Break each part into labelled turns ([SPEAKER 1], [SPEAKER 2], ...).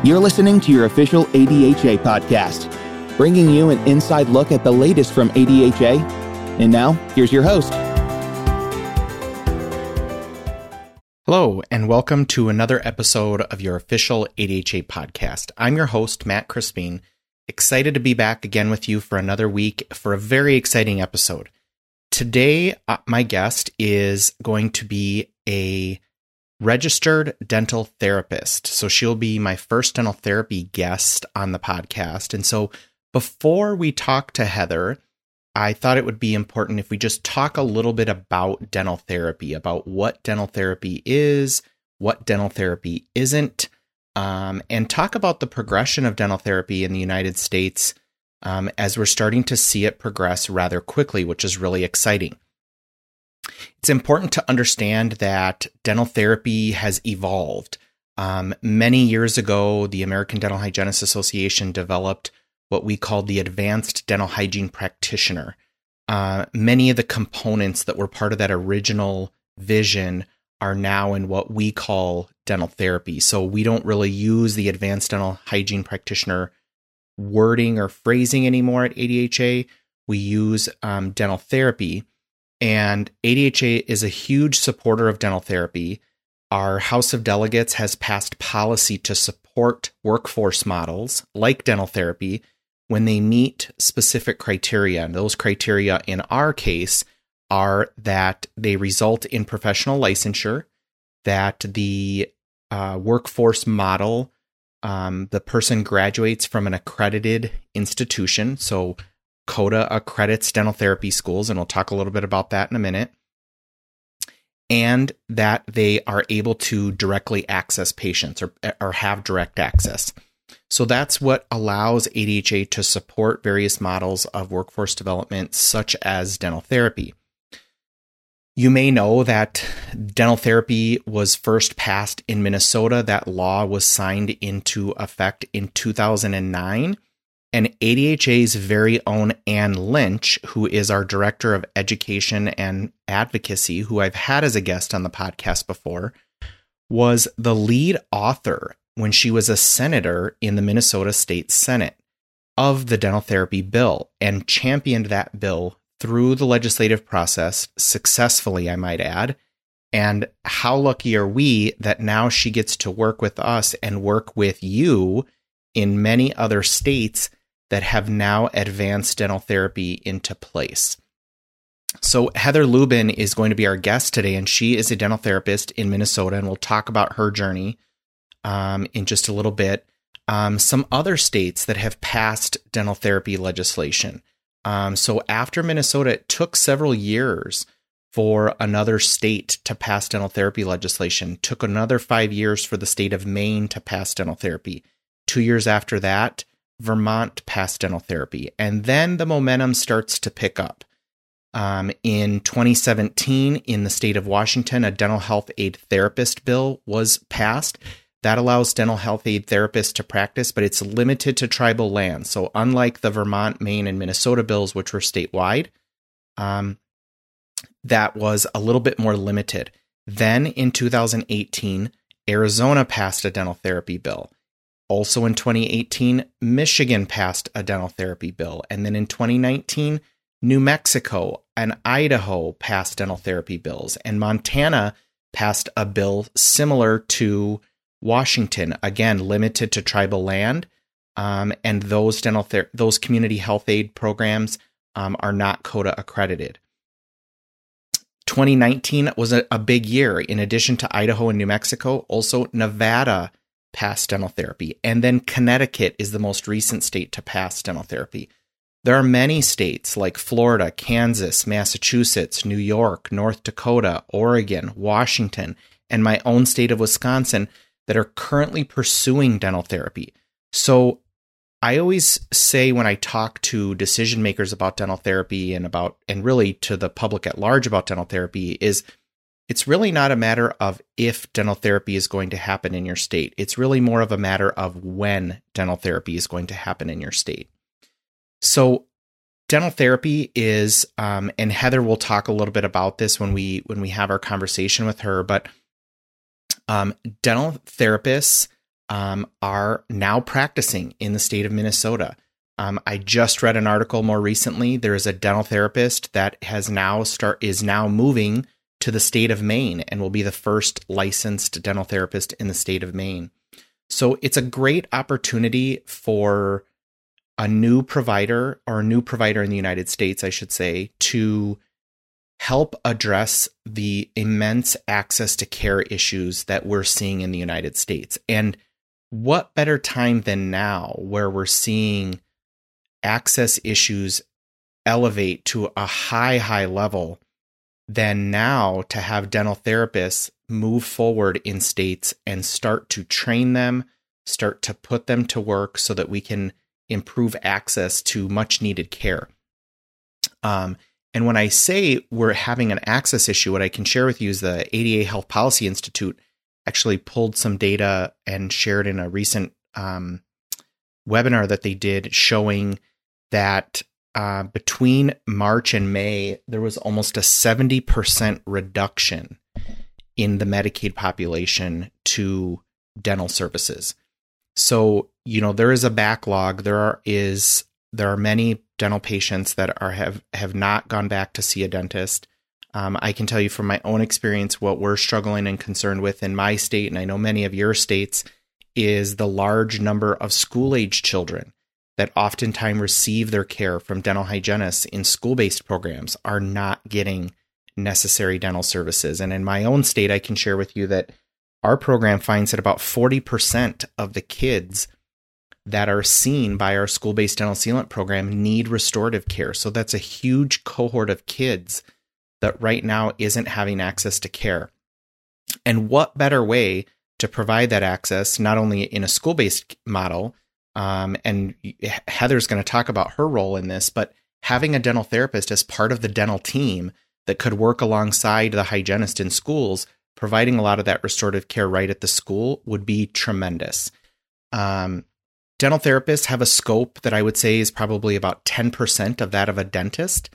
[SPEAKER 1] You're listening to your official ADHA podcast, bringing you an inside look at the latest from ADHA. And now, here's your host.
[SPEAKER 2] Hello, and welcome to another episode of your official ADHA podcast. I'm your host, Matt Crispin, excited to be back again with you for another week for a very exciting episode. Today, my guest is going to be a registered dental therapist. So she'll be my first dental therapy guest on the podcast. And so before we talk to Heather, I thought it would be important if we just talk a little bit about dental therapy, about what dental therapy is, what dental therapy isn't, and talk about the progression of dental therapy in the United States as we're starting to see it progress rather quickly, which is really exciting. It's important to understand that dental therapy has evolved. Many years ago, the American Dental Hygienists Association developed what we called the Advanced Dental Hygiene Practitioner. Many of the components that were part of that original vision are now in what we call dental therapy. So we don't really use the Advanced Dental Hygiene Practitioner wording or phrasing anymore at ADHA. We use dental therapy. And ADHA is a huge supporter of dental therapy. Our House of Delegates has passed policy to support workforce models like dental therapy when they meet specific criteria. And those criteria in our case are that they result in professional licensure, that the workforce model, the person graduates from an accredited institution. So CODA accredits dental therapy schools, and we'll talk a little bit about that in a minute, and that they are able to directly access patients or have direct access. So that's what allows ADHA to support various models of workforce development, such as dental therapy. You may know that dental therapy was first passed in Minnesota. That law was signed into effect in 2009. And ADHA's very own Ann Lynch, who is our Director of Education and Advocacy, who I've had as a guest on the podcast before, was the lead author when she was a senator in the Minnesota State Senate of the dental therapy bill and championed that bill through the legislative process successfully, I might add. And how lucky are we that now she gets to work with us and work with you in many other states that have now advanced dental therapy into place. So Heather Lubin is going to be our guest today, and she is a dental therapist in Minnesota, and we'll talk about her journey in just a little bit. Some other states that have passed dental therapy legislation. So after Minnesota, it took several years for another state to pass dental therapy legislation. It took another 5 years for the state of Maine to pass dental therapy. 2 years after that, Vermont passed dental therapy, and then the momentum starts to pick up. In 2017, in the state of Washington, a dental health aid therapist bill was passed. That allows dental health aid therapists to practice, but it's limited to tribal lands. So unlike the Vermont, Maine, and Minnesota bills, which were statewide, that was a little bit more limited. Then in 2018, Arizona passed a dental therapy bill. Also in 2018, Michigan passed a dental therapy bill. And then in 2019, New Mexico and Idaho passed dental therapy bills. And Montana passed a bill similar to Washington, again, limited to tribal land. And those those community health aid programs are not CODA accredited. 2019 was a big year. In addition to Idaho and New Mexico, also Nevada passed dental therapy. And then Connecticut is the most recent state to pass dental therapy. There are many states like Florida, Kansas, Massachusetts, New York, North Dakota, Oregon, Washington, and my own state of Wisconsin that are currently pursuing dental therapy. So I always say when I talk to decision makers about dental therapy and really to the public at large about dental therapy is it's really not a matter of if dental therapy is going to happen in your state. It's really more of a matter of when dental therapy is going to happen in your state. So dental therapy is, and Heather will talk a little bit about this when we have our conversation with her, but dental therapists are now practicing in the state of Minnesota. I just read an article more recently. There is a dental therapist that is now moving to the state of Maine and will be the first licensed dental therapist in the state of Maine. So it's a great opportunity for a new provider in the United States, I should say, to help address the immense access to care issues that we're seeing in the United States. And what better time than now, where we're seeing access issues elevate to a high level, than now to have dental therapists move forward in states and start to train them, start to put them to work so that we can improve access to much needed care. And when I say we're having an access issue, what I can share with you is the ADA Health Policy Institute actually pulled some data and shared in a recent webinar that they did, showing that between March and May, there was almost a 70% reduction in the Medicaid population to dental services. So, there is a backlog. There are many dental patients that have not gone back to see a dentist. I can tell you from my own experience, what we're struggling and concerned with in my state, and I know many of your states, is the large number of school-age children that oftentimes receive their care from dental hygienists in school-based programs are not getting necessary dental services. And in my own state, I can share with you that our program finds that about 40% of the kids that are seen by our school-based dental sealant program need restorative care. So that's a huge cohort of kids that right now isn't having access to care. And what better way to provide that access, not only in a school-based model, and Heather's going to talk about her role in this, but having a dental therapist as part of the dental team that could work alongside the hygienist in schools, providing a lot of that restorative care right at the school would be tremendous. Dental therapists have a scope that I would say is probably about 10% of that of a dentist.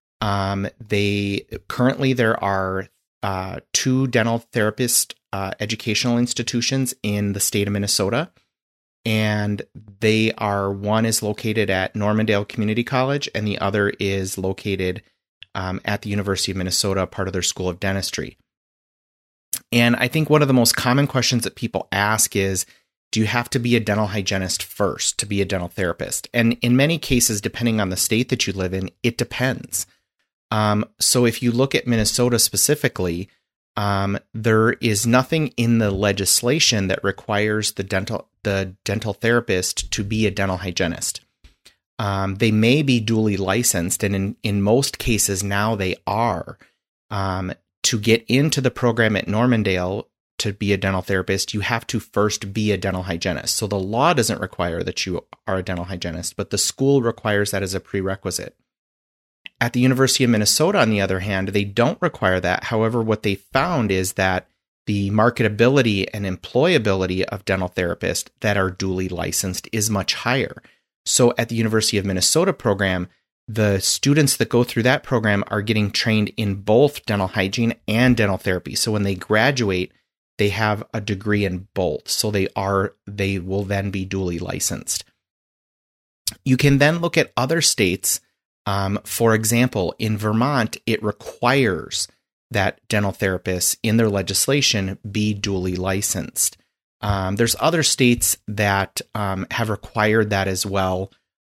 [SPEAKER 2] There are 2 dental therapist educational institutions in the state of Minnesota. And one is located at Normandale Community College, and the other is located at the University of Minnesota, part of their School of Dentistry. And I think one of the most common questions that people ask is, do you have to be a dental hygienist first to be a dental therapist? And in many cases, depending on the state that you live in, it depends. So if you look at Minnesota specifically, there is nothing in the legislation that requires the dental therapist to be a dental hygienist. They may be duly licensed, and in most cases now they are. To get into the program at Normandale to be a dental therapist, you have to first be a dental hygienist. So the law doesn't require that you are a dental hygienist, but the school requires that as a prerequisite. At the University of Minnesota, on the other hand, they don't require that. However, what they found is that the marketability and employability of dental therapists that are duly licensed is much higher. So at the University of Minnesota program, the students that go through that program are getting trained in both dental hygiene and dental therapy. So when they graduate, they have a degree in both. So they will then be duly licensed. You can then look at other states. For example, in Vermont, it requires that dental therapists in their legislation be duly licensed. There's other states that have required that as well.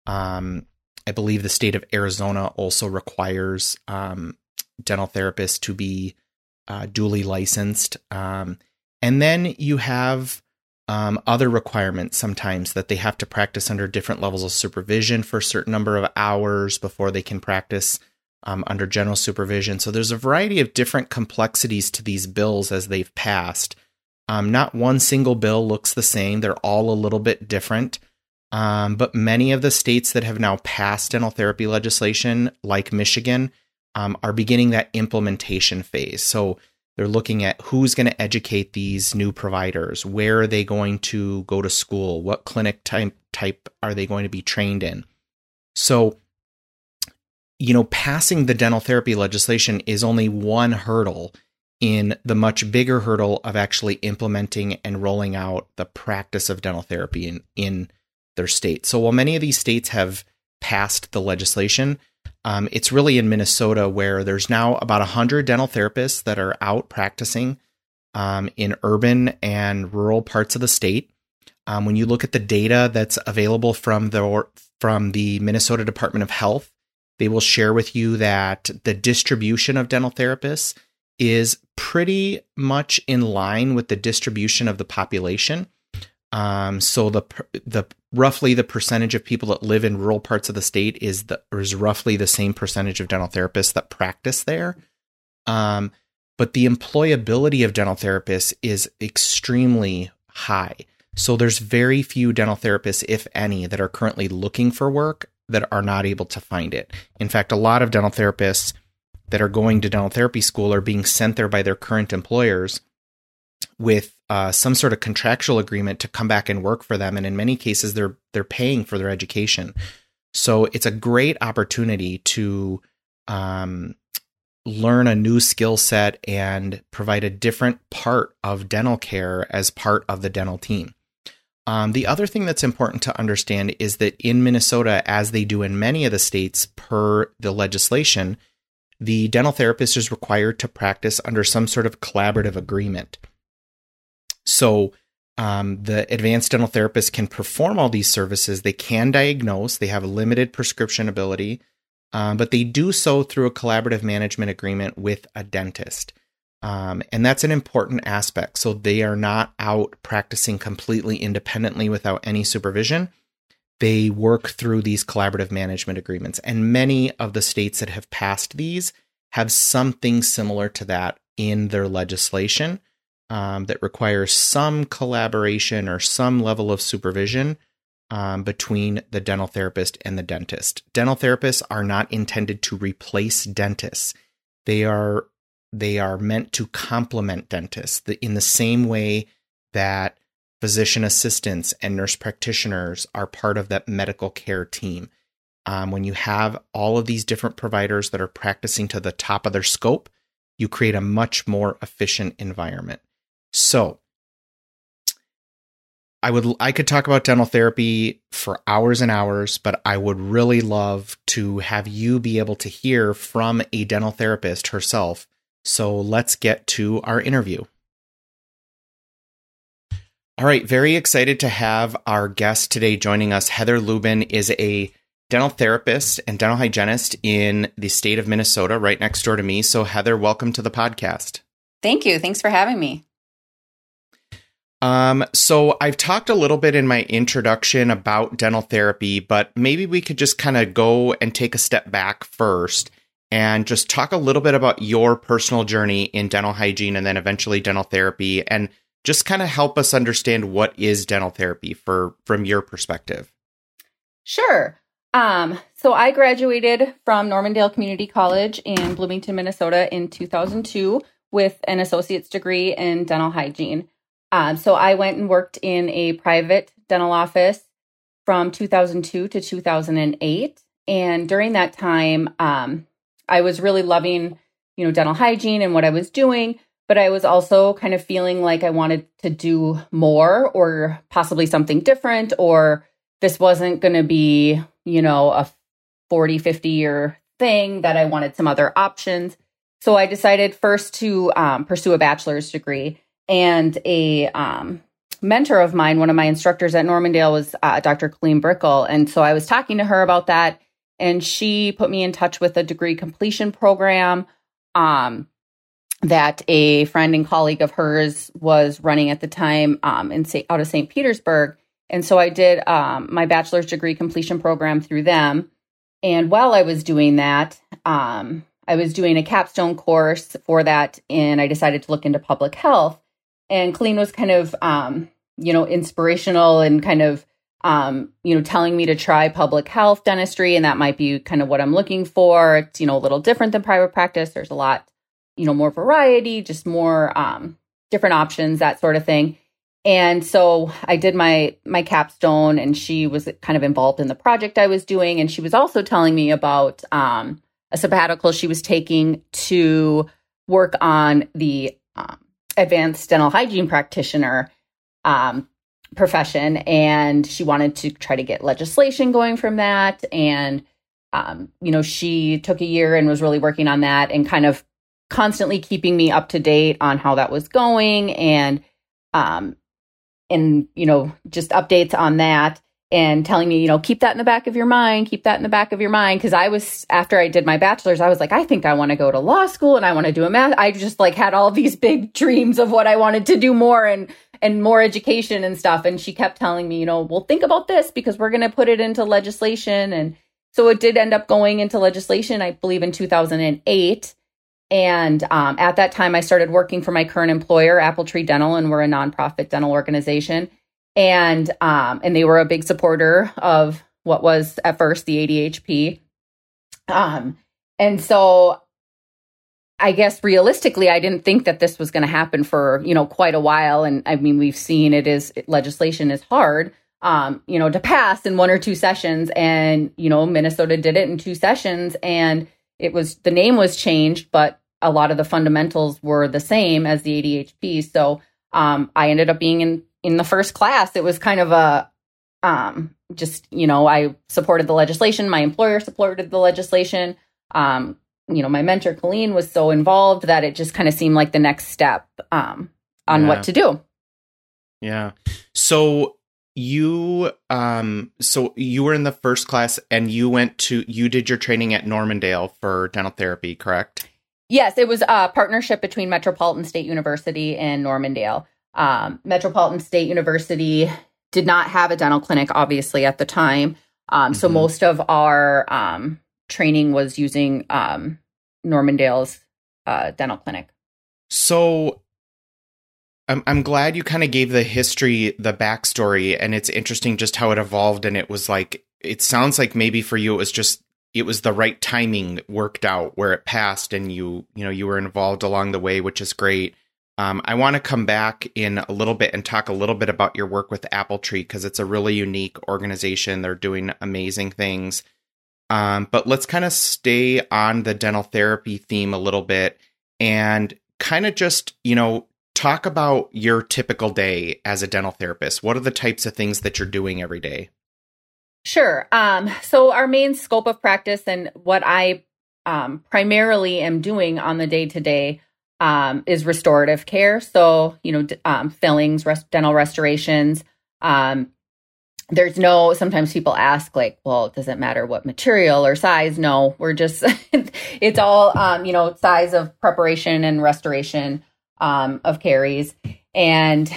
[SPEAKER 2] I believe the state of Arizona also requires dental therapists to be duly licensed. And then you have other requirements sometimes that they have to practice under different levels of supervision for a certain number of hours before they can practice under general supervision. So there's a variety of different complexities to these bills as they've passed. Not one single bill looks the same. They're all a little bit different. But many of the states that have now passed dental therapy legislation, like Michigan, are beginning that implementation phase. So they're looking at who's going to educate these new providers, where are they going to go to school, what clinic type are they going to be trained in. So, passing the dental therapy legislation is only one hurdle in the much bigger hurdle of actually implementing and rolling out the practice of dental therapy in their state. So while many of these states have passed the legislation, it's really in Minnesota where there's now about 100 dental therapists that are out practicing in urban and rural parts of the state. When you look at the data that's available from the Minnesota Department of Health, they will share with you that the distribution of dental therapists is pretty much in line with the distribution of the population. So the roughly the percentage of people that live in rural parts of the state is roughly the same percentage of dental therapists that practice there. But the employability of dental therapists is extremely high. So there's very few dental therapists, if any, that are currently looking for work that are not able to find it. In fact, a lot of dental therapists that are going to dental therapy school are being sent there by their current employers with some sort of contractual agreement to come back and work for them. And in many cases, they're paying for their education. So it's a great opportunity to learn a new skill set and provide a different part of dental care as part of the dental team. The other thing that's important to understand is that in Minnesota, as they do in many of the states per the legislation, the dental therapist is required to practice under some sort of collaborative agreement. So the advanced dental therapist can perform all these services. They can diagnose. They have limited prescription ability, but they do so through a collaborative management agreement with a dentist. And that's an important aspect. So they are not out practicing completely independently without any supervision. They work through these collaborative management agreements. And many of the states that have passed these have something similar to that in their legislation that requires some collaboration or some level of supervision between the dental therapist and the dentist. Dental therapists are not intended to replace dentists. They are meant to complement dentists in the same way that physician assistants and nurse practitioners are part of that medical care team. When you have all of these different providers that are practicing to the top of their scope, you create a much more efficient environment. So I could talk about dental therapy for hours and hours, but I would really love to have you be able to hear from a dental therapist herself. So let's get to our interview. All right, very excited to have our guest today joining us. Heather Lubin is a dental therapist and dental hygienist in the state of Minnesota, right next door to me. So Heather, welcome to the podcast.
[SPEAKER 3] Thank you. Thanks for having me.
[SPEAKER 2] So I've talked a little bit in my introduction about dental therapy, but maybe we could just kind of go and take a step back first and just talk a little bit about your personal journey in dental hygiene and then eventually dental therapy, and just kind of help us understand what is dental therapy from your perspective.
[SPEAKER 3] Sure. So I graduated from Normandale Community College in Bloomington, Minnesota in 2002 with an associate's degree in dental hygiene. So I went and worked in a private dental office from 2002 to 2008. And during that time, I was really loving, dental hygiene and what I was doing, but I was also kind of feeling like I wanted to do more or possibly something different, or this wasn't going to be, a 40, 50-year thing, that I wanted some other options. So I decided first to pursue a bachelor's degree. And a mentor of mine, one of my instructors at Normandale, was Dr. Colleen Brickle. And so I was talking to her about that, and she put me in touch with a degree completion program that a friend and colleague of hers was running at the time out of St. Petersburg. And so I did my bachelor's degree completion program through them. And while I was doing that, I was doing a capstone course for that, and I decided to look into public health. And Colleen was kind of, inspirational and kind of, telling me to try public health dentistry. And that might be kind of what I'm looking for. It's, a little different than private practice. There's a lot, more variety, just more different options, that sort of thing. And so I did my capstone, and she was kind of involved in the project I was doing. And she was also telling me about a sabbatical she was taking to work on the advanced dental hygiene practitioner profession. And she wanted to try to get legislation going from that. And, she took a year and was really working on that and kind of constantly keeping me up to date on how that was going and just updates on that and telling me, keep that in the back of your mind, keep that in the back of your mind. Cause after I did my bachelor's, I was like, I think I want to go to law school and I want to do a math. I just had all these big dreams of what I wanted to do more and more education and stuff. And she kept telling me, well, think about this because we're going to put it into legislation. And so it did end up going into legislation, I believe in 2008. And at that time, I started working for my current employer, Apple Tree Dental, and we're a nonprofit dental organization. And they were a big supporter of what was at first the ADHP. And so I guess realistically, I didn't think that this was going to happen for, quite a while. And I mean, we've seen legislation is hard, to pass in 1 or 2 sessions. And, Minnesota did it in 2 sessions and the name was changed, but a lot of the fundamentals were the same as the ADHP. So I ended up being in the first class. It was kind of I supported the legislation. My employer supported the legislation. My mentor, Colleen, was so involved that it just kind of seemed like the next step on what to do.
[SPEAKER 2] Yeah. So you were in the first class and you did your training at Normandale for dental therapy, correct?
[SPEAKER 3] Yes, it was a partnership between Metropolitan State University and Normandale. Metropolitan State University did not have a dental clinic, obviously, at the time. So most of our training was using Normandale's dental clinic. So
[SPEAKER 2] I'm glad you kind of gave the history, the backstory, and it's interesting just how it evolved. And it was it sounds like maybe for you, it was the right timing that worked out where it passed and you were involved along the way, which is great. I want to come back in a little bit and talk a little bit about your work with Apple Tree because it's a really unique organization. They're doing amazing things. But let's kind of stay on the dental therapy theme a little bit and kind of just, talk about your typical day as a dental therapist. What are the types of things that you're doing every day?
[SPEAKER 3] Sure. So our main scope of practice and what I primarily am doing on the day-to-day is restorative care. So, fillings, dental restorations. Sometimes people ask well, does it matter what material or size? No, we're just, it's all, size of preparation and restoration of caries. And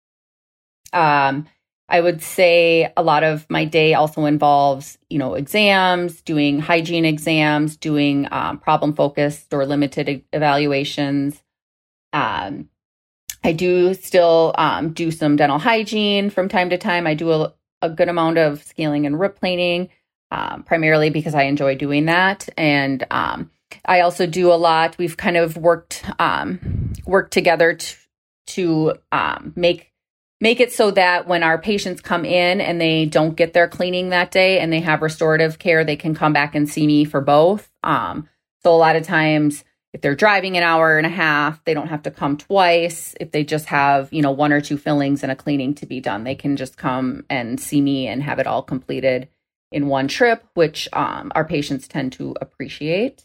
[SPEAKER 3] I would say a lot of my day also involves, exams, doing hygiene exams, doing problem-focused or limited evaluations. I do still do some dental hygiene from time to time. I do a good amount of scaling and rip planing, primarily because I enjoy doing that. And I also do a lot. We've kind of worked together to make it so that when our patients come in and they don't get their cleaning that day and they have restorative care, they can come back and see me for both. So a lot of times if they're driving an hour and a half, they don't have to come twice. If they just have, 1 or 2 fillings and a cleaning to be done, they can just come and see me and have it all completed in one trip, which our patients tend to appreciate.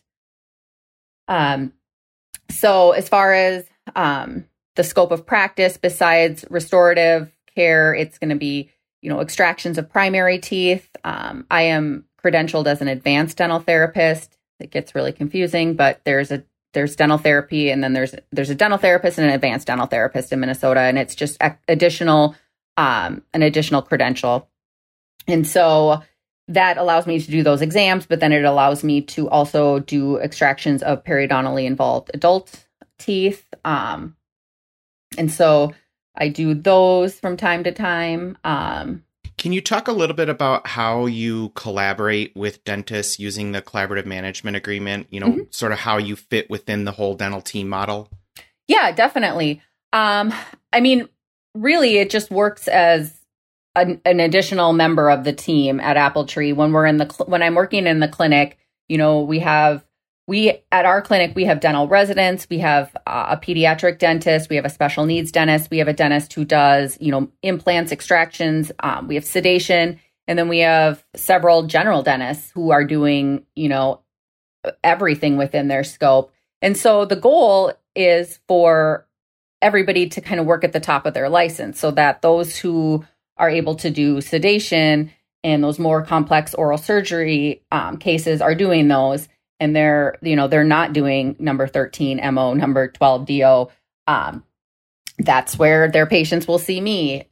[SPEAKER 3] So as far as the scope of practice, besides restorative care, it's going to be, extractions of primary teeth. I am credentialed as an advanced dental therapist. It gets really confusing, but there's dental therapy, and then there's a dental therapist and an advanced dental therapist in Minnesota, and it's just an additional credential. And so that allows me to do those exams, but then it allows me to also do extractions of periodontally involved adult teeth. And so I do those from time to time.
[SPEAKER 2] Can you talk a little bit about how you collaborate with dentists using the collaborative management agreement, sort of how you fit within the whole dental team model?
[SPEAKER 3] Yeah, definitely. Really, it just works as an additional member of the team at Apple Tree. When I'm working in the clinic, we have at our clinic, we have dental residents, we have a pediatric dentist, we have a special needs dentist, we have a dentist who does, implants, extractions, we have sedation, and then we have several general dentists who are doing, everything within their scope. And so the goal is for everybody to kind of work at the top of their license so that those who are able to do sedation and those more complex oral surgery cases are doing those. And they're not doing number 13 MO, number 12 DO. That's where their patients will see me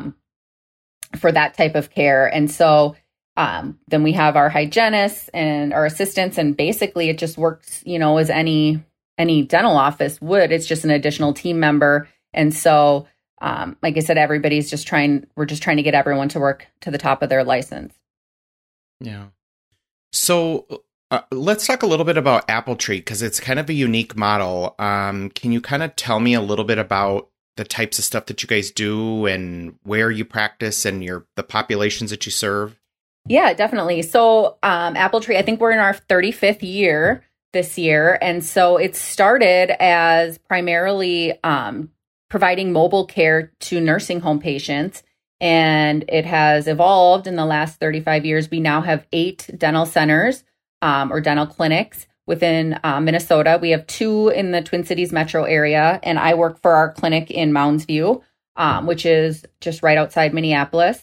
[SPEAKER 3] for that type of care. And so then we have our hygienists and our assistants, and basically it just works, as any dental office would. It's just an additional team member. And so, like I said, we're just trying to get everyone to work to the top of their license.
[SPEAKER 2] Yeah. So let's talk a little bit about Apple Tree, because it's kind of a unique model. Can you kind of tell me a little bit about the types of stuff that you guys do and where you practice and the populations that you serve?
[SPEAKER 3] Yeah, definitely. So Apple Tree, I think we're in our 35th year this year. And so it started as primarily providing mobile care to nursing home patients. And it has evolved in the last 35 years. We now have 8 dental centers or dental clinics within Minnesota. We have 2 in the Twin Cities metro area, and I work for our clinic in Mounds View, which is just right outside Minneapolis.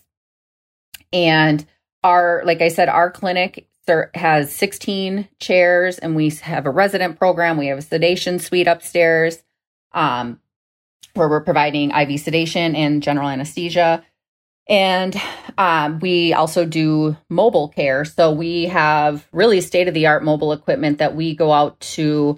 [SPEAKER 3] And like I said, our clinic has 16 chairs, and we have a resident program. We have a sedation suite upstairs where we're providing IV sedation and general anesthesia. And we also do mobile care. So we have really state-of-the-art mobile equipment that we go out to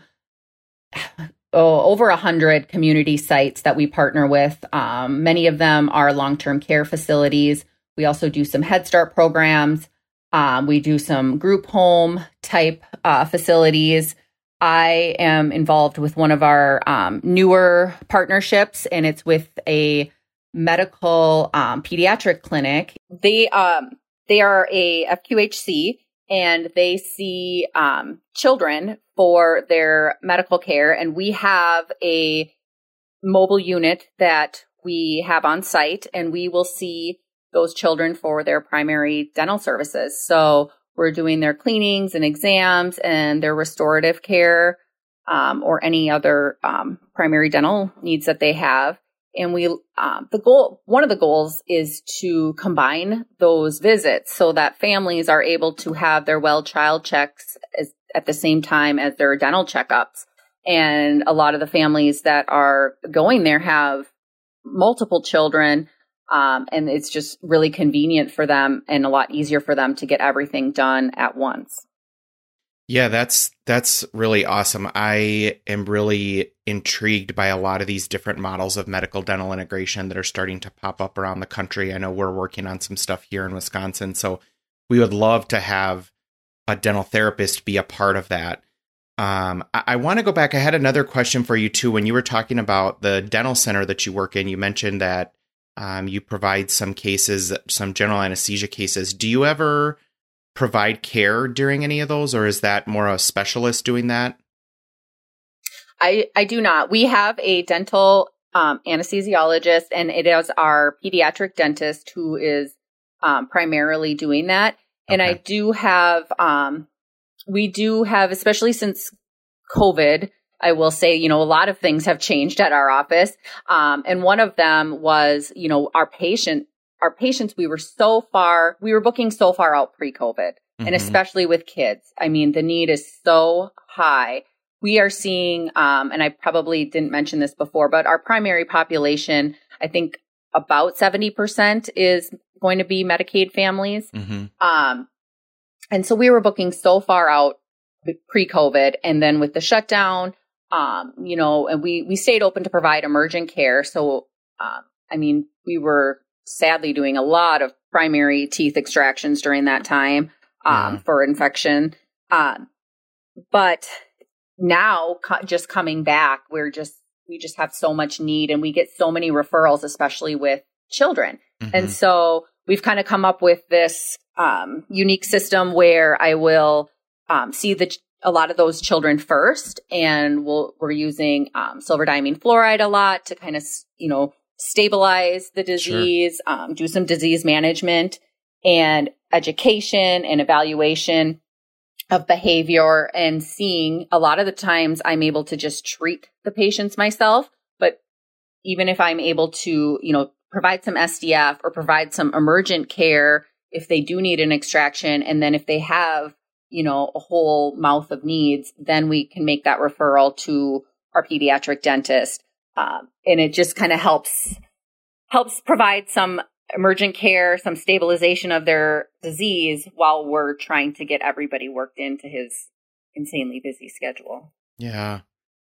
[SPEAKER 3] over 100 community sites that we partner with. Many of them are long-term care facilities. We also do some Head Start programs. We do some group home type facilities. I am involved with one of our newer partnerships, and it's with a medical pediatric clinic. They are a FQHC, and they see children for their medical care. And we have a mobile unit that we have on site, and we will see those children for their primary dental services. So we're doing their cleanings and exams and their restorative care or any other primary dental needs that they have. And one of the goals is to combine those visits so that families are able to have their well child checks at the same time as their dental checkups. And a lot of the families that are going there have multiple children, and it's just really convenient for them and a lot easier for them to get everything done at once.
[SPEAKER 2] Yeah, that's really awesome. I am really intrigued by a lot of these different models of medical dental integration that are starting to pop up around the country. I know we're working on some stuff here in Wisconsin, so we would love to have a dental therapist be a part of that. I want to go back. I had another question for you too. When you were talking about the dental center that you work in, you mentioned that you provide some cases, some general anesthesia cases. Do you ever provide care during any of those, or is that more a specialist doing that?
[SPEAKER 3] I do not. We have a dental anesthesiologist, and it is our pediatric dentist who is primarily doing that. And okay. We do have, especially since COVID, I will say, a lot of things have changed at our office. And one of them was, our patients, we were booking so far out pre-COVID, mm-hmm. and especially with kids. I mean, the need is so high. We are seeing, and I probably didn't mention this before, but our primary population, I think about 70% is going to be Medicaid families. Mm-hmm. And so we were booking so far out pre-COVID, and then with the shutdown, and we stayed open to provide emergent care. So, we were sadly doing a lot of primary teeth extractions during that time for infection. But now just coming back, we just have so much need, and we get so many referrals, especially with children. Mm-hmm. And so we've kind of come up with this unique system where I will see a lot of those children first, and we're using silver diamine fluoride a lot to kind of, stabilize the disease, do some disease management and education and evaluation of behavior, and seeing a lot of the times I'm able to just treat the patients myself. But even if I'm able to, provide some SDF or provide some emergent care if they do need an extraction, and then if they have, a whole mouth of needs, then we can make that referral to our pediatric dentist. And it just kind of helps provide some emergent care, some stabilization of their disease while we're trying to get everybody worked into his insanely busy schedule.
[SPEAKER 2] Yeah.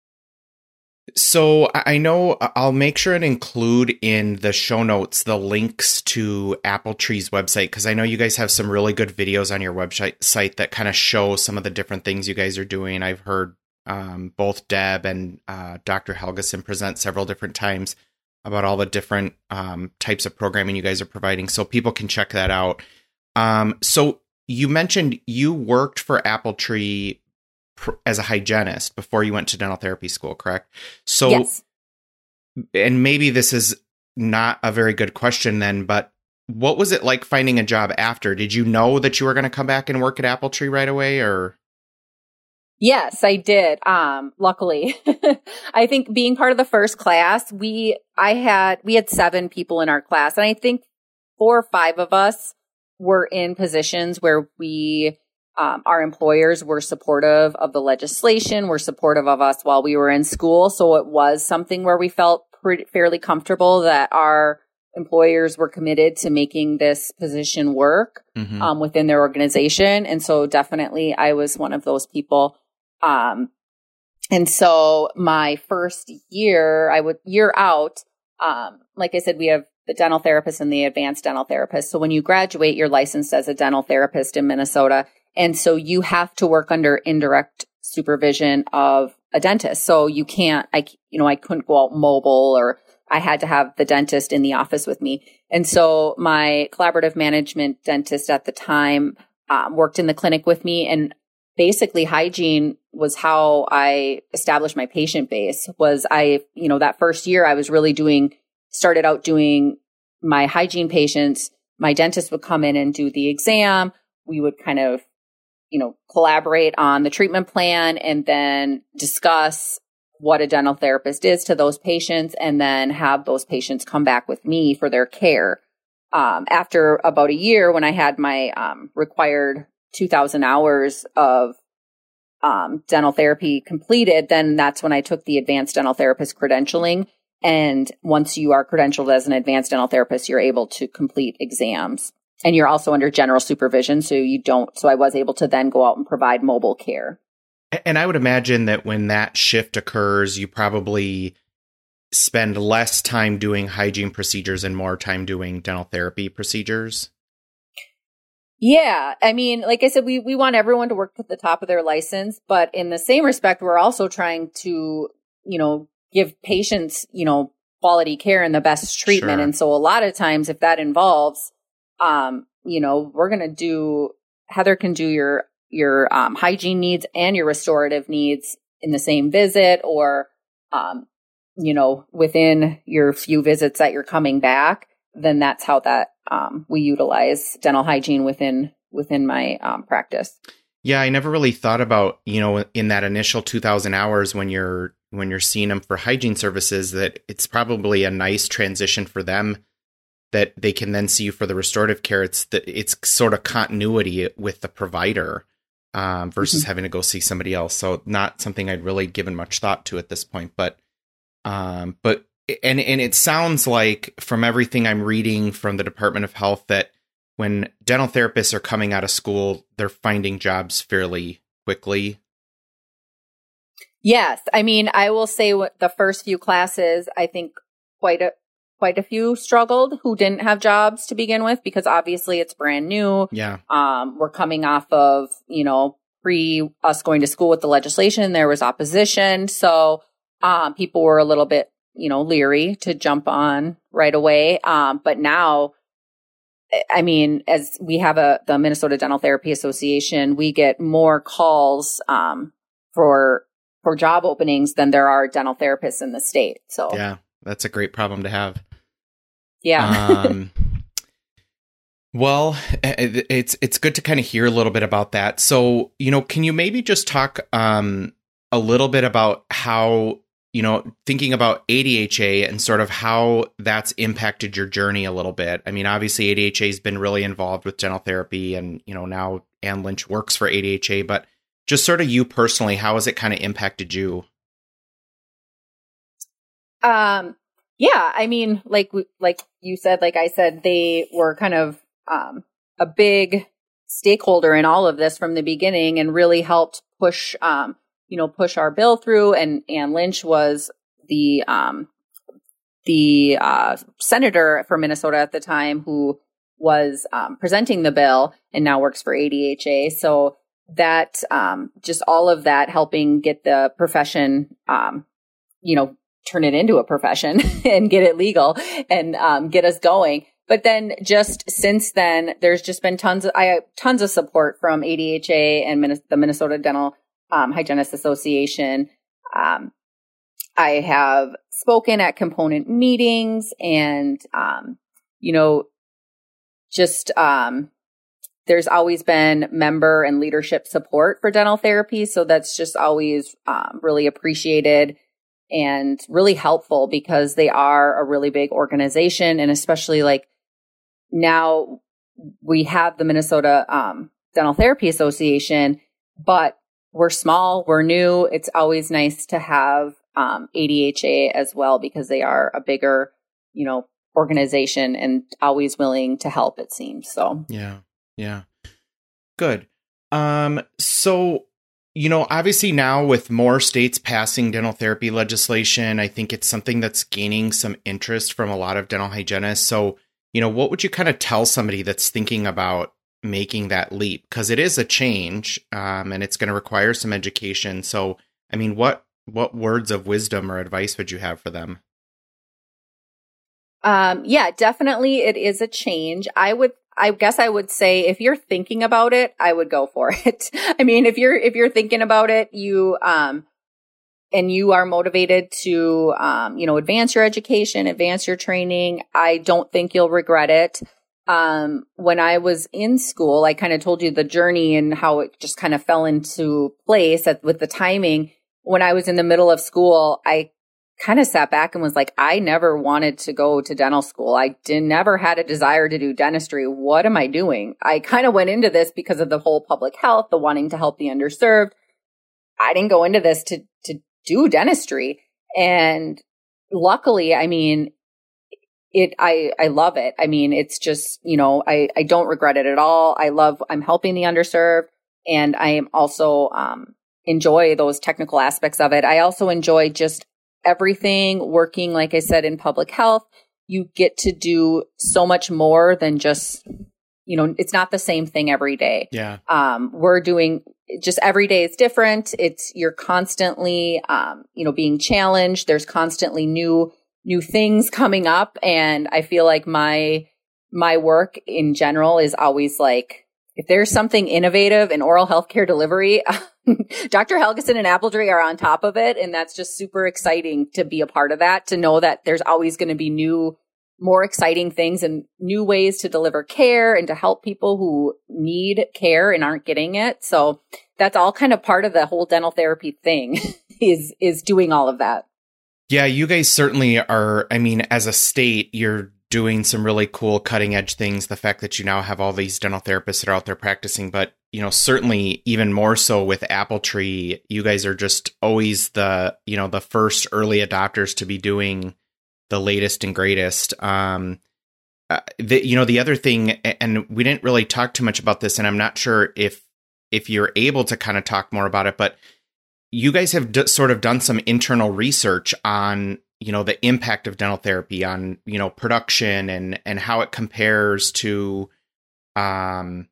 [SPEAKER 2] So I know I'll make sure and include in the show notes the links to Apple Tree's website, because I know you guys have some really good videos on your website that kind of show some of the different things you guys are doing. I've heard both Deb and Dr. Helgeson present several different times about all the different types of programming you guys are providing, so people can check that out. So you mentioned you worked for Apple Tree as a hygienist before you went to dental therapy school, correct? So,
[SPEAKER 3] yes.
[SPEAKER 2] And maybe this is not a very good question then, but what was it like finding a job after? Did you know that you were going to come back and work at Apple Tree right away, or?
[SPEAKER 3] Yes, I did. Luckily, I think being part of the first class, we had 7 people in our class, and I think 4 or 5 of us were in positions where our employers were supportive of the legislation, were supportive of us while we were in school. So it was something where we felt fairly comfortable that our employers were committed to making this position work within their organization. And so definitely I was one of those people. And so my first year, year out, like I said, we have the dental therapist and the advanced dental therapist. So when you graduate, you're licensed as a dental therapist in Minnesota. And so you have to work under indirect supervision of a dentist. So you can't, I couldn't go out mobile, or I had to have the dentist in the office with me. And so my collaborative management dentist at the time worked in the clinic with me, and basically hygiene was how I established my patient base. That first year I was really started out doing my hygiene patients. My dentist would come in and do the exam. We would kind of, collaborate on the treatment plan, and then discuss what a dental therapist is to those patients, and then have those patients come back with me for their care. After about a year, when I had my required 2,000 hours of dental therapy completed, then that's when I took the advanced dental therapist credentialing. And once you are credentialed as an advanced dental therapist, you're able to complete exams. And you're also under general supervision, so I was able to then go out and provide mobile care.
[SPEAKER 2] And I would imagine that when that shift occurs, you probably spend less time doing hygiene procedures and more time doing dental therapy procedures.
[SPEAKER 3] Yeah. I mean, like I said, we want everyone to work at the top of their license, but in the same respect, we're also trying to, give patients, quality care and the best treatment. Sure. And so a lot of times if that involves, Heather can do your hygiene needs and your restorative needs in the same visit, or, within your few visits that you're coming back, then that's how we utilize dental hygiene within my practice.
[SPEAKER 2] Yeah, I never really thought about, in that initial 2,000 hours when you're seeing them for hygiene services, that it's probably a nice transition for them that they can then see you for the restorative care. It's sort of continuity with the provider versus having to go see somebody else. So not something I'd really given much thought to at this point, but it sounds like from everything I'm reading from the Department of Health that when dental therapists are coming out of school, they're finding jobs fairly quickly.
[SPEAKER 3] Yes. I mean, I will say the first few classes, I think quite a few struggled who didn't have jobs to begin with, because obviously it's brand new.
[SPEAKER 2] Yeah.
[SPEAKER 3] We're coming off of, pre us going to school with the legislation. There was opposition. So, people were a little bit, leery to jump on right away. But now I mean, as we have the Minnesota Dental Therapy Association, we get more calls for job openings than there are dental therapists in the state. So
[SPEAKER 2] yeah, that's a great problem to have.
[SPEAKER 3] Yeah.
[SPEAKER 2] Well, it's good to kind of hear a little bit about that. So, can you maybe just talk a little bit about how, thinking about ADHA and sort of how that's impacted your journey a little bit? I mean, obviously ADHA has been really involved with dental therapy, and, now Ann Lynch works for ADHA, but just sort of you personally, how has it kind of impacted you?
[SPEAKER 3] Yeah, I mean, like you said, like I said, they were kind of a big stakeholder in all of this from the beginning and really helped push our bill through. And Ann Lynch was the senator for Minnesota at the time who was presenting the bill and now works for ADHA. So that just all of that helping get the profession, turn it into a profession and get it legal and get us going. But then just since then, there's just been tons of support from ADHA and the Minnesota Dental Hygienists Association. I have spoken at component meetings and, there's always been member and leadership support for dental therapy. So that's just always really appreciated and really helpful because they are a really big organization. And especially like now we have the Minnesota Dental Therapy Association, but we're small, we're new. It's always nice to have ADHA as well because they are a bigger, organization and always willing to help, it seems. So
[SPEAKER 2] yeah. Good. So, obviously now with more states passing dental therapy legislation, I think it's something that's gaining some interest from a lot of dental hygienists. So, what would you kind of tell somebody that's thinking about making that leap? Because it is a change and it's going to require some education. So, I mean, what words of wisdom or advice would you have for them?
[SPEAKER 3] Yeah, definitely it is a change. I guess I would say if you're thinking about it, I would go for it. I mean, if you're thinking about it, and you are motivated to, advance your education, advance your training, I don't think you'll regret it. When I was in school, I kind of told you the journey and how it just kind of fell into place with the timing. When I was in the middle of school, I kind of sat back and was like, I never wanted to go to dental school. I never had a desire to do dentistry. What am I doing? I kind of went into this because of the whole public health, the wanting to help the underserved. I didn't go into this to do dentistry. And luckily, I mean, I love it. I mean, it's just, I don't regret it at all. I'm helping the underserved, and I am also, enjoy those technical aspects of it. I also enjoy just everything working, like I said, in public health. You get to do so much more than just, it's not the same thing every day.
[SPEAKER 2] Yeah.
[SPEAKER 3] We're doing just every day is different. You're constantly, being challenged. There's constantly new things coming up. And I feel like my work in general is always like, if there's something innovative in oral healthcare delivery, Dr. Helgeson and Appledree are on top of it. And that's just super exciting to be a part of that, to know that there's always going to be new, more exciting things and new ways to deliver care and to help people who need care and aren't getting it. So that's all kind of part of the whole dental therapy thing is doing all of that.
[SPEAKER 2] Yeah, you guys certainly are. I mean, as a state, you're doing some really cool cutting edge things. The fact that you now have all these dental therapists that are out there practicing, but certainly even more so with Appletree, you guys are just always the first early adopters to be doing the latest and greatest. The other thing, and we didn't really talk too much about this, and I'm not sure if you're able to kind of talk more about it, but you guys have sort of done some internal research on the impact of dental therapy on, production and how it compares to, a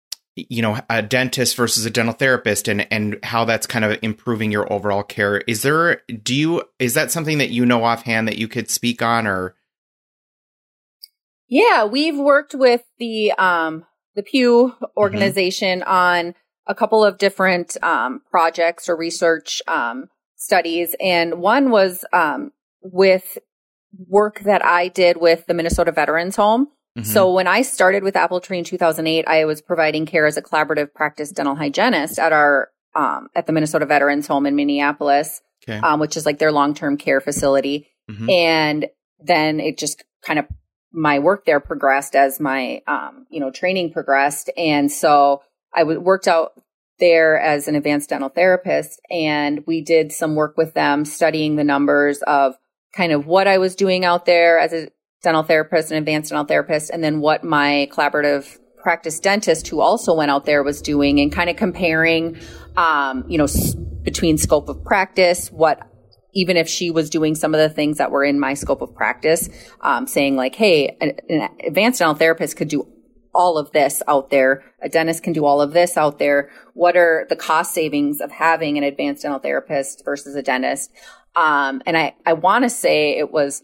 [SPEAKER 2] dentist versus a dental therapist and how that's kind of improving your overall care. Is that something that offhand that you could speak on or?
[SPEAKER 3] Yeah, we've worked with the Pew organization on a couple of different projects or research studies. And one was with work that I did with the Minnesota Veterans Home. Mm-hmm. So when I started with Apple Tree in 2008, I was providing care as a collaborative practice dental hygienist at our at the Minnesota Veterans Home in Minneapolis, which is like their long-term care facility. Mm-hmm. And then it just kind of, my work there progressed as my, training progressed. And so I worked out there as an advanced dental therapist, and we did some work with them studying the numbers of kind of what I was doing out there as a dental therapist and advanced dental therapist, and then what my collaborative practice dentist who also went out there was doing, and kind of comparing, between scope of practice, even if she was doing some of the things that were in my scope of practice, saying like, hey, an advanced dental therapist could do all of this out there. A dentist can do all of this out there. What are the cost savings of having an advanced dental therapist versus a dentist? And I want to say it was,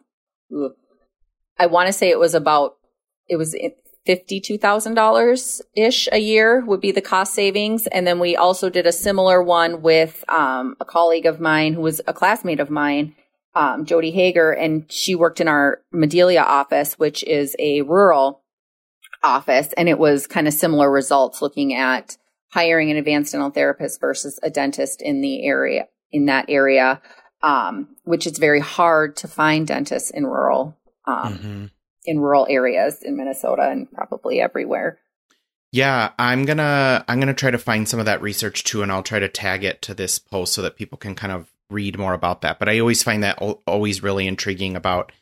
[SPEAKER 3] it was $52,000 ish a year would be the cost savings. And then we also did a similar one with a colleague of mine who was a classmate of mine, Jody Hager, and she worked in our Medelia office, which is a rural office. And it was kind of similar results looking at hiring an advanced dental therapist versus a dentist in that area, which is very hard to find dentists in rural areas in Minnesota and probably everywhere.
[SPEAKER 2] Yeah, I'm gonna try to find some of that research too, and I'll try to tag it to this post so that people can kind of read more about that. But I always find that always really intriguing about,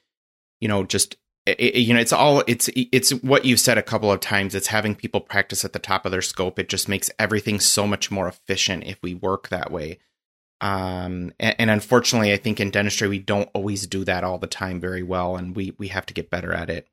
[SPEAKER 2] it's what you've said a couple of times. It's having people practice at the top of their scope. It just makes everything so much more efficient if we work that way. And unfortunately, I think in dentistry, we don't always do that all the time very well, and we have to get better at it.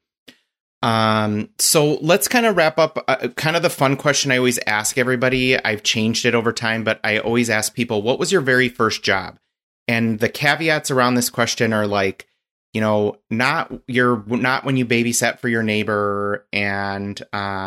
[SPEAKER 2] So let's kind of wrap up kind of the fun question I always ask everybody. I've changed it over time, but I always ask people, what was your very first job? And the caveats around this question are like, not when you babysat for your neighbor and,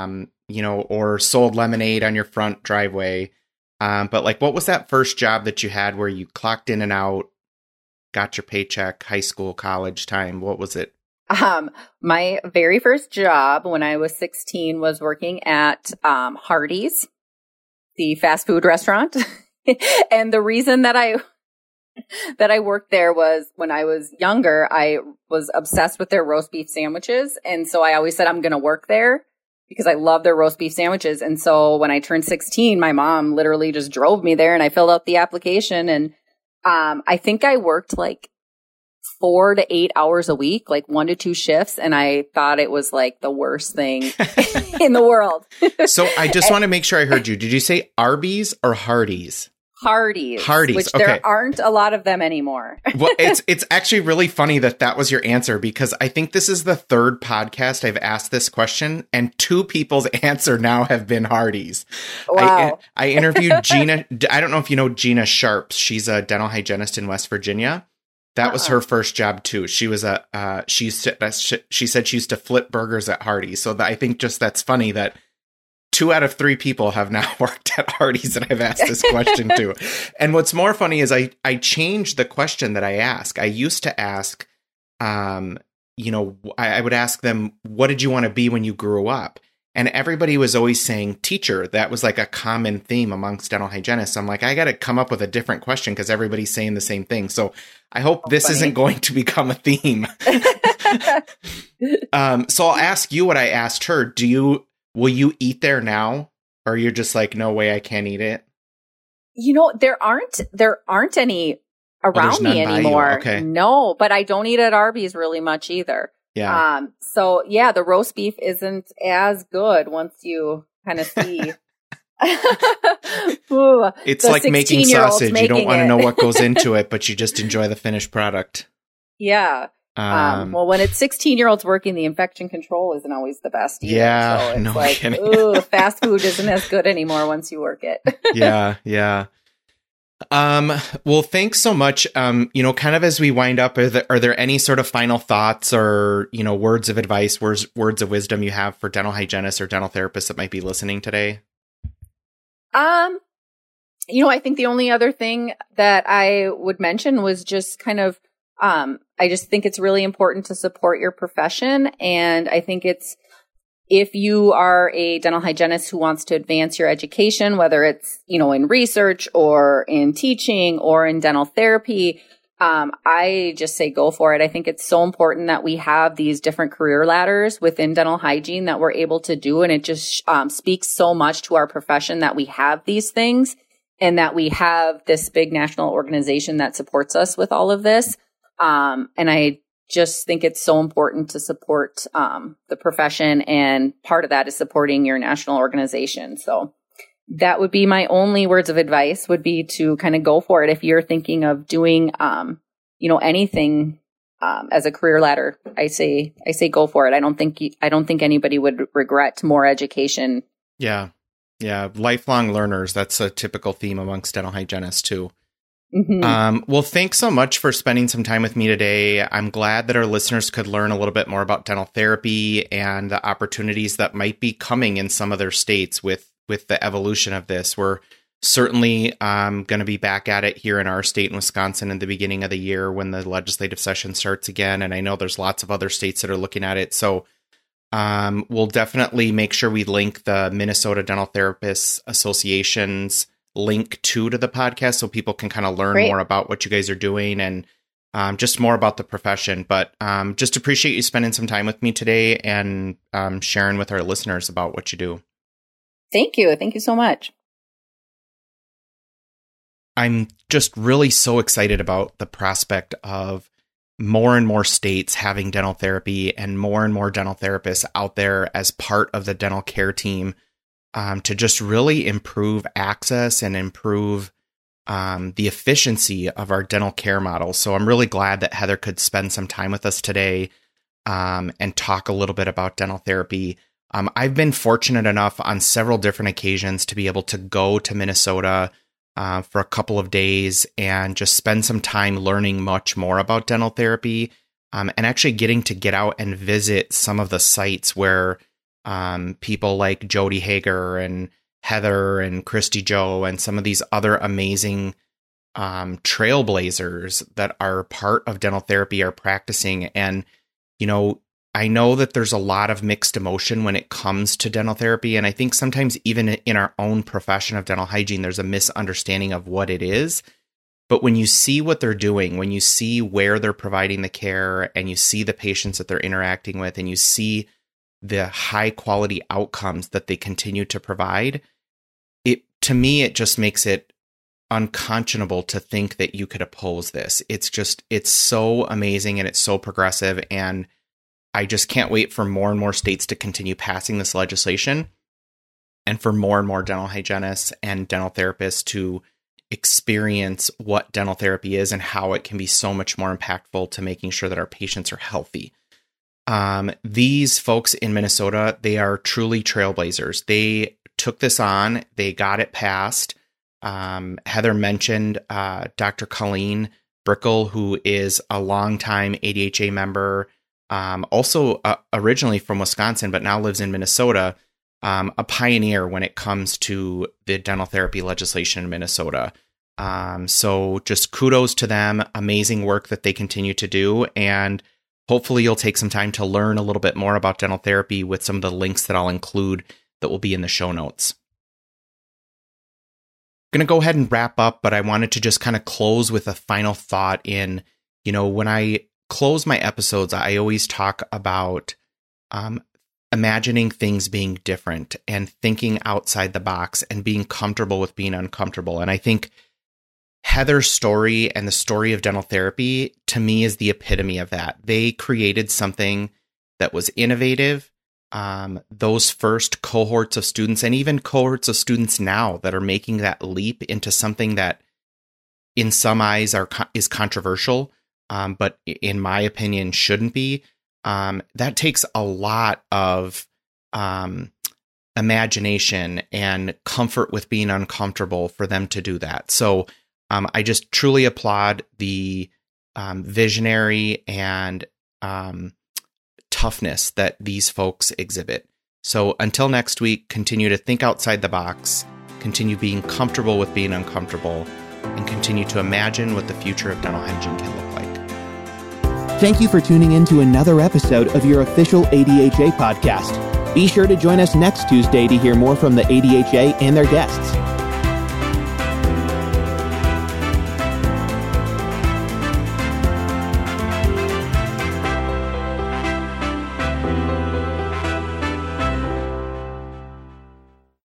[SPEAKER 2] or sold lemonade on your front driveway. But like, what was that first job that you had where you clocked in and out, got your paycheck, high school, college time? What was it?
[SPEAKER 3] My very first job when I was 16 was working at Hardee's, the fast food restaurant. And the reason that I worked there was when I was younger, I was obsessed with their roast beef sandwiches. And so I always said, I'm going to work there, because I love their roast beef sandwiches. And so when I turned 16, my mom literally just drove me there and I filled out the application. And I think I worked like 4 to 8 hours a week, like 1 to 2 shifts. And I thought it was like the worst thing in the world.
[SPEAKER 2] So I just want to make sure I heard you. Did you say Arby's or Hardee's?
[SPEAKER 3] Hardee's, which
[SPEAKER 2] okay.
[SPEAKER 3] There aren't a lot of them anymore.
[SPEAKER 2] Well, it's actually really funny that was your answer, because I think this is the third podcast I've asked this question, and 2 people's answer now have been Hardee's.
[SPEAKER 3] Wow.
[SPEAKER 2] I interviewed Gina. I don't know if you know Gina Sharps. She's a dental hygienist in West Virginia. That was her first job too. She was she said she used to flip burgers at Hardee's. So I think just that's funny that 2 out of 3 people have now worked at Hardee's that I've asked this question to. And what's more funny is I changed the question that I ask. I used to ask, I would ask them, what did you want to be when you grew up? And everybody was always saying teacher. That was like a common theme amongst dental hygienists. I'm like, I got to come up with a different question because everybody's saying the same thing. So I hope this isn't going to become a theme. So I'll ask you what I asked her. Will you eat there now? Or you're just like, no way, I can't eat it?
[SPEAKER 3] There aren't any around me anymore.
[SPEAKER 2] Okay.
[SPEAKER 3] No, but I don't eat at Arby's really much either.
[SPEAKER 2] Yeah.
[SPEAKER 3] So yeah, the roast beef isn't as good once you kind of see. Ooh,
[SPEAKER 2] it's like making sausage. You don't want to know what goes into it, but you just enjoy the finished product.
[SPEAKER 3] Yeah. Well, when it's 16-year-olds working, the infection control isn't always the best either.
[SPEAKER 2] Yeah,
[SPEAKER 3] so it's
[SPEAKER 2] no
[SPEAKER 3] like,
[SPEAKER 2] kidding.
[SPEAKER 3] Ooh, fast food isn't as good anymore once you work it.
[SPEAKER 2] Yeah. Well, thanks so much. Kind of as we wind up, are there any sort of final thoughts or, words of advice, words of wisdom you have for dental hygienists or dental therapists that might be listening today?
[SPEAKER 3] I think the only other thing that I would mention was just kind of, I just think it's really important to support your profession. And I think if you are a dental hygienist who wants to advance your education, whether it's, in research or in teaching or in dental therapy, I just say go for it. I think it's so important that we have these different career ladders within dental hygiene that we're able to do. And it just speaks so much to our profession that we have these things and that we have this big national organization that supports us with all of this. And I just think it's so important to support the profession. And part of that is supporting your national organization. So that would be my only words of advice, would be to kind of go for it. If you're thinking of doing, anything as a career ladder, I say go for it. I don't think anybody would regret more education.
[SPEAKER 2] Yeah. Lifelong learners. That's a typical theme amongst dental hygienists too.
[SPEAKER 3] Mm-hmm.
[SPEAKER 2] Well, thanks so much for spending some time with me today. I'm glad that our listeners could learn a little bit more about dental therapy and the opportunities that might be coming in some of their states with the evolution of this. We're certainly going to be back at it here in our state in Wisconsin in the beginning of the year when the legislative session starts again. And I know there's lots of other states that are looking at it. So we'll definitely make sure we link the Minnesota Dental Therapists Association's link to the podcast so people can kind of learn more about what you guys are doing and just more about the profession. But just appreciate you spending some time with me today and sharing with our listeners about what you do.
[SPEAKER 3] Thank you. Thank you so much.
[SPEAKER 2] I'm just really so excited about the prospect of more and more states having dental therapy and more dental therapists out there as part of the dental care team to just really improve access and improve the efficiency of our dental care model. So I'm really glad that Heather could spend some time with us today and talk a little bit about dental therapy. I've been fortunate enough on several different occasions to be able to go to Minnesota for a couple of days and just spend some time learning much more about dental therapy and actually getting to get out and visit some of the sites where people like Jody Hager and Heather and Christy Joe and some of these other amazing trailblazers that are part of dental therapy are practicing. And, I know that there's a lot of mixed emotion when it comes to dental therapy. And I think sometimes even in our own profession of dental hygiene, there's a misunderstanding of what it is. But when you see what they're doing, when you see where they're providing the care and you see the patients that they're interacting with and you see the high quality outcomes that they continue to provide, to me, it just makes it unconscionable to think that you could oppose this. It's so amazing and it's so progressive. And I just can't wait for more and more states to continue passing this legislation and for more and more dental hygienists and dental therapists to experience what dental therapy is and how it can be so much more impactful to making sure that our patients are healthy. These folks in Minnesota, they are truly trailblazers. They took this on, they got it passed. Heather mentioned Dr. Colleen Brickell, who is a longtime ADHA member, also originally from Wisconsin, but now lives in Minnesota, a pioneer when it comes to the dental therapy legislation in Minnesota. So just kudos to them. Amazing work that they continue to do. And hopefully you'll take some time to learn a little bit more about dental therapy with some of the links that I'll include that will be in the show notes. I'm going to go ahead and wrap up, but I wanted to just kind of close with a final thought in, when I close my episodes, I always talk about imagining things being different and thinking outside the box and being comfortable with being uncomfortable. And I think Heather's story and the story of dental therapy, to me, is the epitome of that. They created something that was innovative. Those first cohorts of students and even cohorts of students now that are making that leap into something that in some eyes is controversial, but in my opinion shouldn't be. That takes a lot of imagination and comfort with being uncomfortable for them to do that. So I just truly applaud the visionary and toughness that these folks exhibit. So until next week, continue to think outside the box, continue being comfortable with being uncomfortable, and continue to imagine what the future of dental hygiene can look like.
[SPEAKER 1] Thank you for tuning in to another episode of your official ADHA podcast. Be sure to join us next Tuesday to hear more from the ADHA and their guests.